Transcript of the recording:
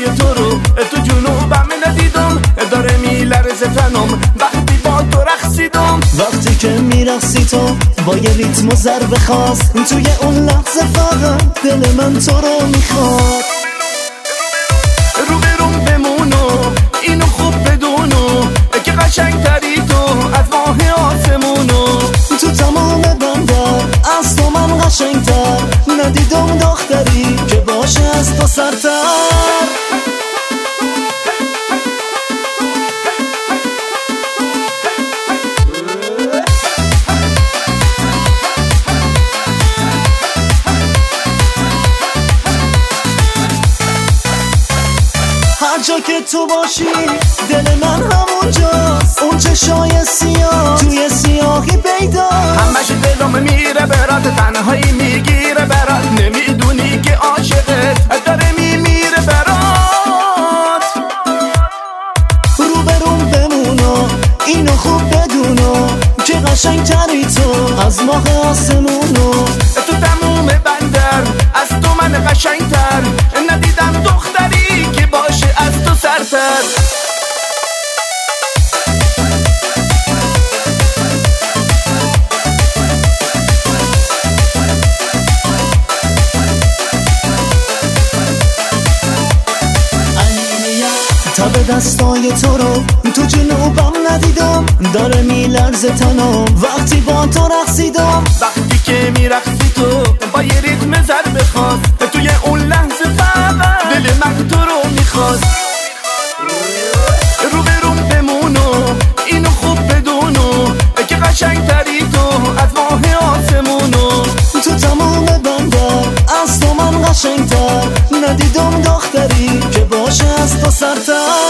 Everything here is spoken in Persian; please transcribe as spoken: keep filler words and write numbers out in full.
دستای تو رو تو جنوبم ندیدم، داره میلرزه تنم وقتی با تو رقصیدم. وقتی که میرقصی تو با یه ریتم و ضربه خاص، توی اون لحظه فقط دل من تو رو میخواد. رو برون بمونو اینو خوب بدونو که قشنگ تری تو از ماه آسمونو. تو تمام بندر از تو من قشنگتر، ندیدم دختری که باشه از تو سرتر. هر جا که تو باشی دل من همونجاست، اون چشای سیاه توی سیاهی پیدا. همش دلم میره برات، تنهایی میگیره برات، نمیدونی که عاشقت داره میمیره برات. رو برون بمونو اینو خوب بدونو که قشنگ تری تو از ماه آسمونو. تو تموم بندر از تو من قشنگتر، ندیدم دختری که باشه از تو سرتر. تا به دستای تو رو تو جنوبم ندیدم، داره میلرزه تنم وقتی با تو رقصیدم. وقتی که میرقصی تو با یه ریتم ضربه خاص، توی اون لحظه فقط دل من تو رو میخواست. رو برون بمونو اینو خوب بدونو که قشنگ تری تو از ماه آسمونو. تو تمام بندر از تو من قشنگتر، ندیدم دختری که باشه از تو سرتر.